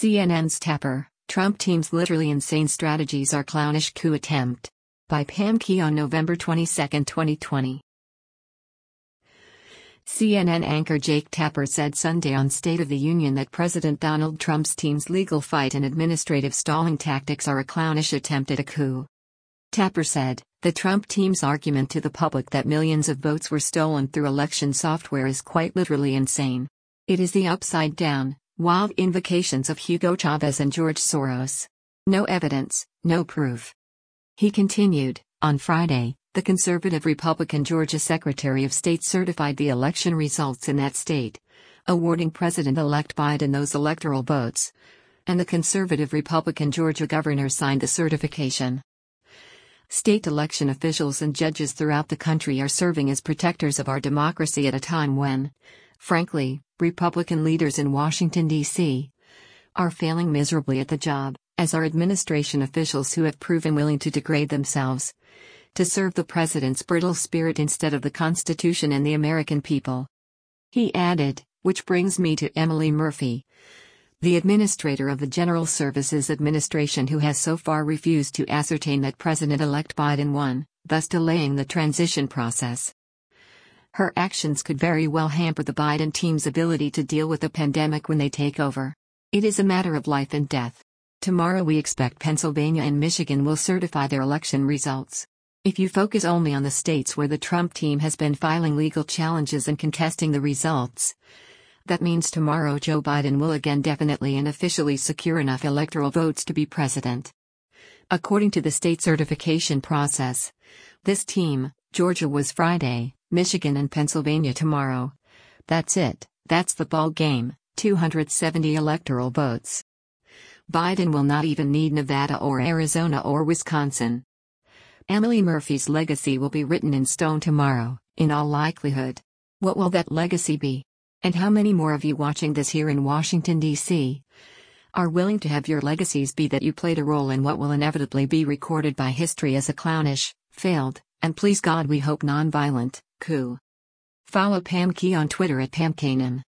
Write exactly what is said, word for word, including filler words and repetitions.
C N N's Tapper, Trump team's literally insane strategies are clownish coup attempt. By Pam Key on November twenty-second, twenty twenty. C N N anchor Jake Tapper said Sunday on State of the Union that President Donald Trump's team's legal fight and administrative stalling tactics are a clownish attempt at a coup. Tapper said, the Trump team's argument to the public that millions of votes were stolen through election software is quite literally insane. It is the upside-down, wild invocations of Hugo Chavez and George Soros. No evidence, no proof. He continued, on Friday, the conservative Republican Georgia Secretary of State certified the election results in that state, awarding President-elect Biden those electoral votes. And the conservative Republican Georgia governor signed the certification. State election officials and judges throughout the country are serving as protectors of our democracy at a time when, frankly, Republican leaders in Washington, D C are failing miserably at the job, as are administration officials who have proven willing to degrade themselves to serve the president's brittle spirit instead of the Constitution and the American people. He added, which brings me to Emily Murphy, the administrator of the General Services Administration, who has so far refused to ascertain that President-elect Biden won, thus delaying the transition process. Her actions could very well hamper the Biden team's ability to deal with the pandemic when they take over. It is a matter of life and death. Tomorrow we expect Pennsylvania and Michigan will certify their election results. If you focus only on the states where the Trump team has been filing legal challenges and contesting the results, that means tomorrow Joe Biden will again definitely and officially secure enough electoral votes to be president. According to the state certification process, this team, Georgia was Friday, Michigan and Pennsylvania tomorrow. That's it, that's the ball game, two hundred seventy electoral votes. Biden will not even need Nevada or Arizona or Wisconsin. Emily Murphy's legacy will be written in stone tomorrow, in all likelihood. What will that legacy be? And how many more of you watching this here in Washington, D C are willing to have your legacies be that you played a role in what will inevitably be recorded by history as a clownish, failed, and please God we hope non-violent, coup? Follow Pam Key on Twitter at Pam Kanan.